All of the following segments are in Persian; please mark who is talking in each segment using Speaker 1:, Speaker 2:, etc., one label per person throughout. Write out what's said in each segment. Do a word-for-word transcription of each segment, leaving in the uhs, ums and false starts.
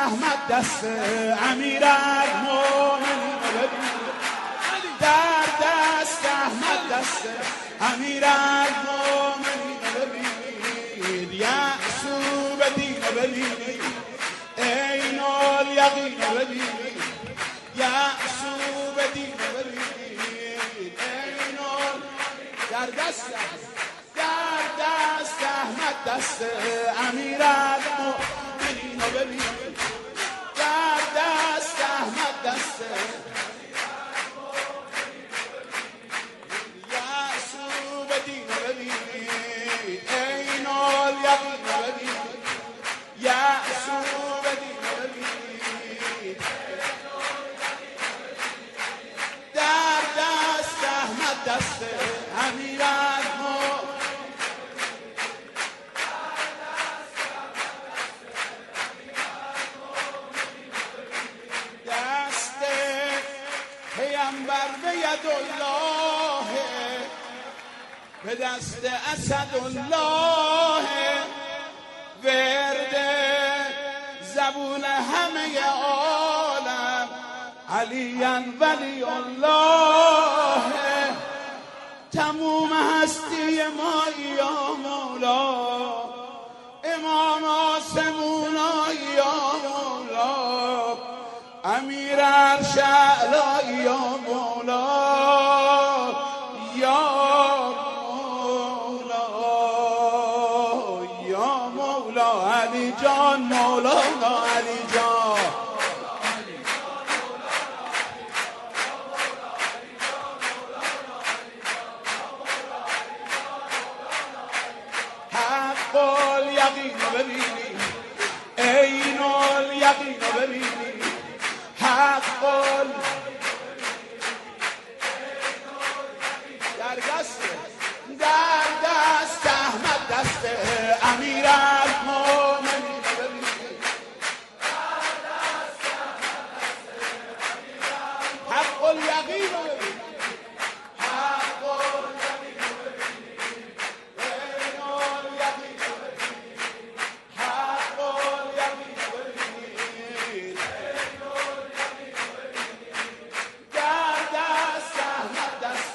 Speaker 1: احمد دست امیرالمومنین ببین، در دست احمد دست امیرالمومنین ببین، یعصوب دین ببین، عین الیقین ببین، یعصوب دین ببین، عین در دست در دست احمد دست امیرالمومنین ببین، در دست احمد دست یعصوب دین ببین، عین الیقین ببین، یعصوب دین ببین، در دست احمد دست امیرالمومنین، دست پیامبر به یدالله، به دست اسدالله، ورد زبون همه عالم علی ولی الله، تموم هستی ما یا مولا، امام آسمونا یا مولا، امیر عرش اعلی یا مولا، یا مولا، یا مولا علی جان، مولانا علی جان، حق الیقین ببینی، عین الیقین ببینی، حق در دست در دست احمد دست امیرالمومنین ببینی، حق الیقین ببینی، حق الیقین ببینی، عین الیقین ببینی، حق الیقین ببینی، در دست احمد دست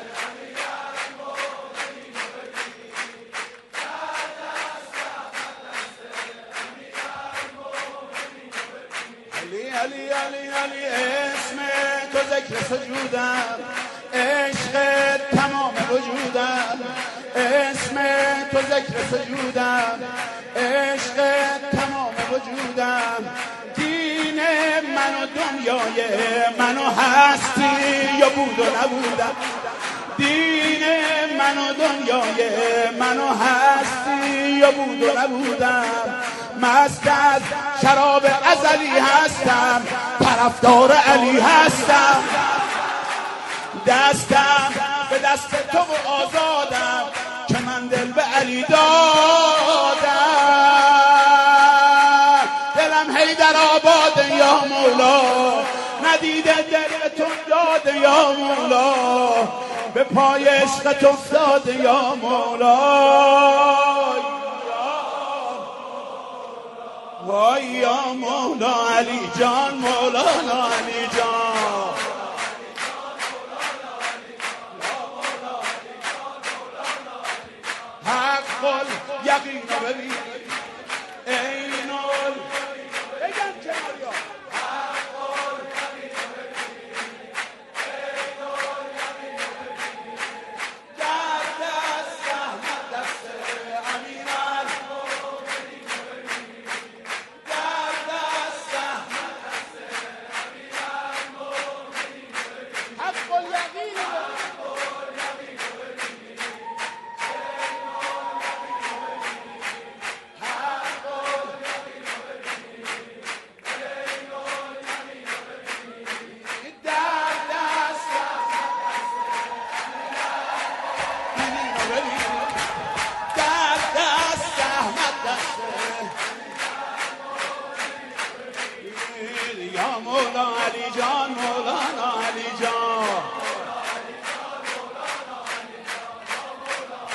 Speaker 1: علی علی علی علی، اسم تو ذکر سجودم، عشق تمام وجودم، اسم تو ذکر سجودم، عشق تمام وجودم، دین من و دنیای من و هستی یا بود و نبودم، دین من و دنیای من و هستی یا بود و نبودم، مست از شراب ازلی هستم، طرفدار علی هستم، دستم به دست تو و آزادم، که من دل به علی دادم، دلم حیدر آباد یا مولا، ندیده دلتون داد یا مولا، به پای عشقت افتاد یا مولا، وای یا مولا علی جان، مولانا علی جان، حق الیقین ببین، عین الیقین بگم کناریا، حق الیقین ببین، عین الیقین ببین، در دست احمد دست امیرالمومنین ببین، در دست احمد دست امیرالمومنین ببین، حق الیقین یا مولا علی جان، مولانا علی جان،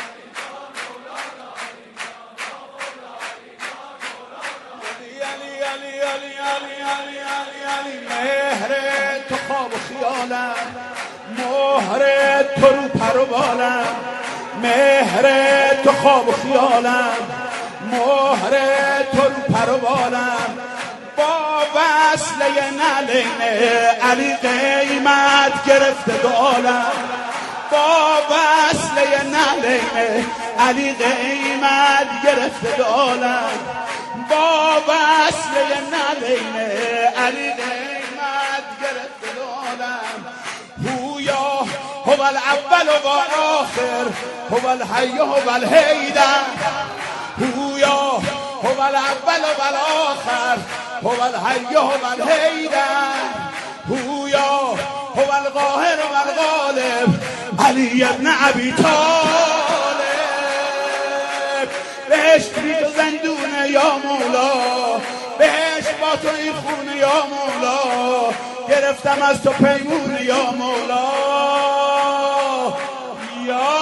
Speaker 1: علی علی علی علی علی علی علی علی مهر تو خواب و خیالم، مهر تو رو پر و بالم، مهر تو خواب و خیالم، مهر تو رو پر و بالم، با وصله نلینه علی قیمت گرفته دو عالم، با وصله نلینه علی قیمت گرفته دو عالم، با وصله نلینه علی قیمت گرفته دو عالم. هویا هو الاول و آخر، هو الحی هو الحیدر، هویا هو الاول و آخر، هو الحی هو الحیدر، هویا هو القاهر و الغالب، علی ابن ابی طالب. بهشت بی تو زندونه یا مولا، بهشت با تو این خونه یا مولا، گرفتم از تو پیمونه یا مولا، یا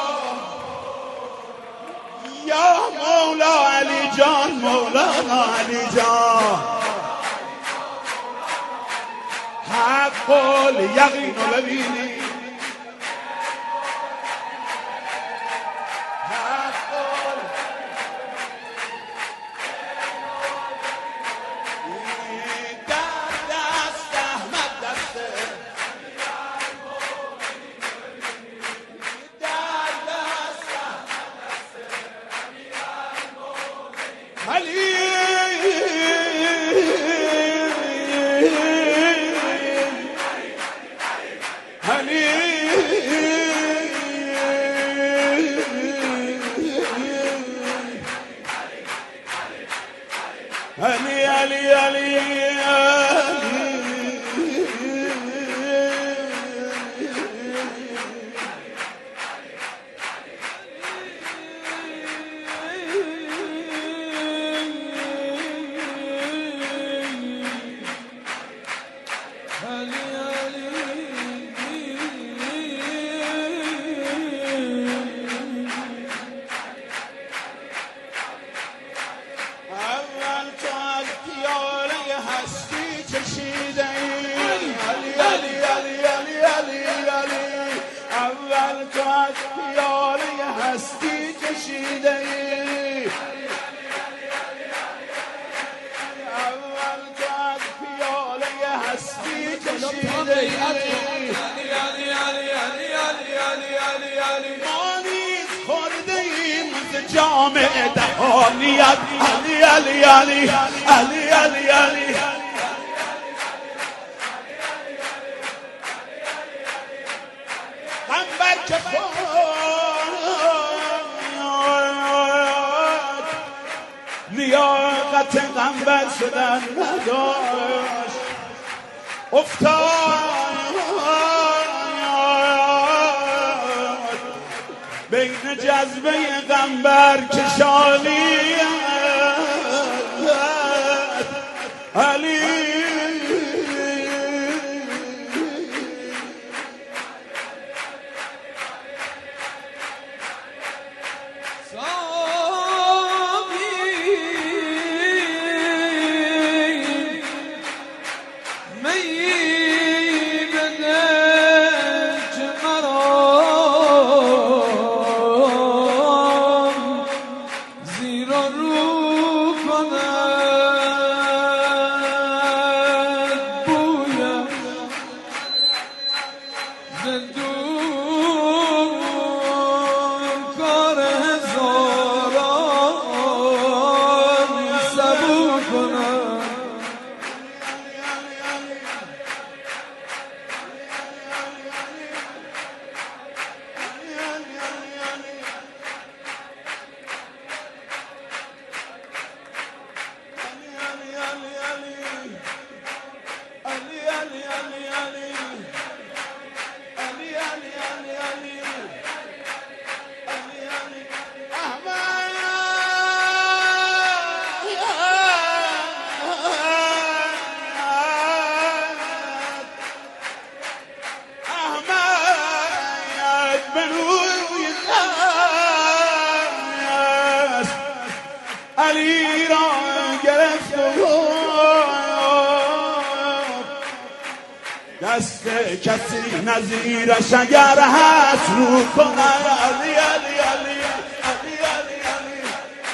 Speaker 1: یا مولا علی جان، مولانا علی جان، حق الیقین رو ببینی، علی علی علی هستی کشیده ای، اول تو از پیاله هستی کشیده ای، ما نیز خورده ایم ز جام دهانیت، علی علی علی علی علی علی قنبر که لیاقت قنبر شدن نداشت، افتاد بین جذبه قنبر کشانیت، علی علی را گرفت و دست کسی نظیرش اگر هست رو کن علی علی علی علی علی علی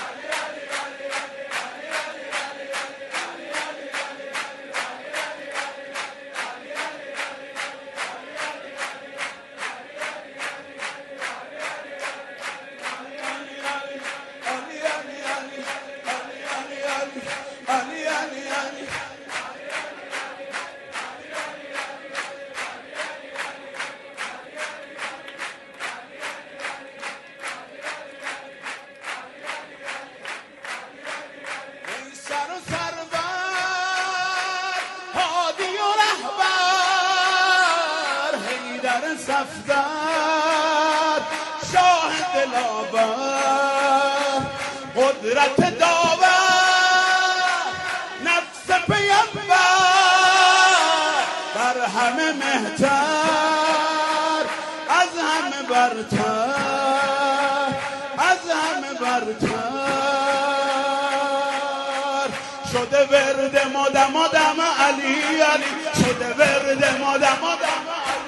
Speaker 1: صفدر شاه دلاور قدرت داور نفس پیمبر بر همه مهتر از همه برتر از همه برتر شده ورد مادم آدم علی علی شده ورد مادم آدم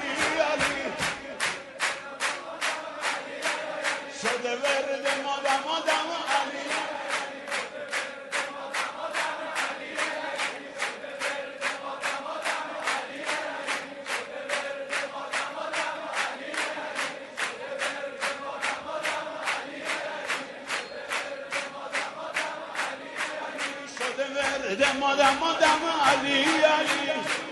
Speaker 1: شده ورد مادم آدم علی شده ورد مادم آدم علی علی